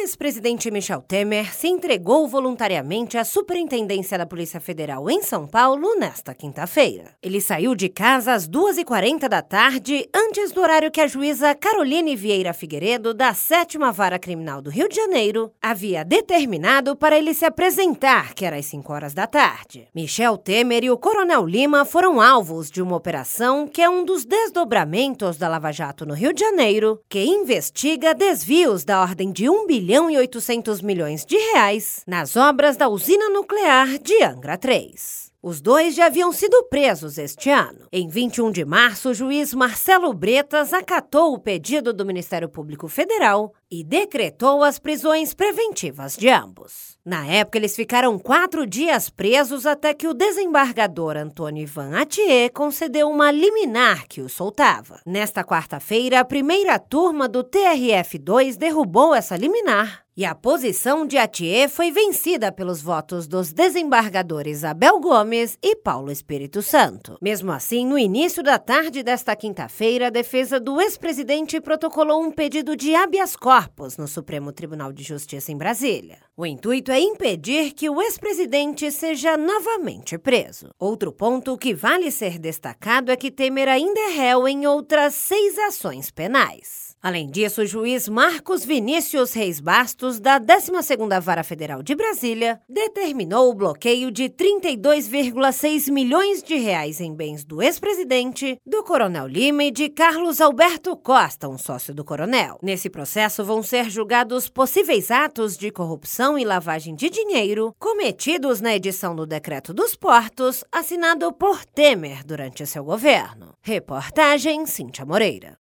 ex-presidente Michel Temer se entregou voluntariamente à Superintendência da Polícia Federal em São Paulo nesta quinta-feira. Ele saiu de casa às 2h40 da tarde, antes do horário que a juíza Caroline Vieira Figueiredo, da 7ª Vara Criminal do Rio de Janeiro, havia determinado para ele se apresentar, que era às 5 horas da tarde. Michel Temer e o Coronel Lima foram alvos de uma operação que é um dos desdobramentos da Lava Jato no Rio de Janeiro, que investiga desvios da ordem de R$1,8 bilhão nas obras da usina nuclear de Angra 3. Os dois já haviam sido presos este ano. Em 21 de março, o juiz Marcelo Bretas acatou o pedido do Ministério Público Federal e decretou as prisões preventivas de ambos. Na época, eles ficaram 4 dias presos até que o desembargador Antônio Ivan Atier concedeu uma liminar que os soltava. Nesta quarta-feira, a primeira turma do TRF2 derrubou essa liminar e a posição de Atier foi vencida pelos votos dos desembargadores Abel Gomes e Paulo Espírito Santo. Mesmo assim, no início da tarde desta quinta-feira, a defesa do ex-presidente protocolou um pedido de habeas corpus no Supremo Tribunal de Justiça em Brasília. O intuito é impedir que o ex-presidente seja novamente preso. Outro ponto que vale ser destacado é que Temer ainda é réu em outras 6 ações penais. Além disso, o juiz Marcos Vinícius Reis Bastos, da 12ª Vara Federal de Brasília, determinou o bloqueio de R$32,6 milhões em bens do ex-presidente, do Coronel Lima e de Carlos Alberto Costa, um sócio do coronel. Nesse processo vão ser julgados possíveis atos de corrupção e lavagem de dinheiro cometidos na edição do Decreto dos Portos, assinado por Temer durante seu governo. Reportagem Cíntia Moreira.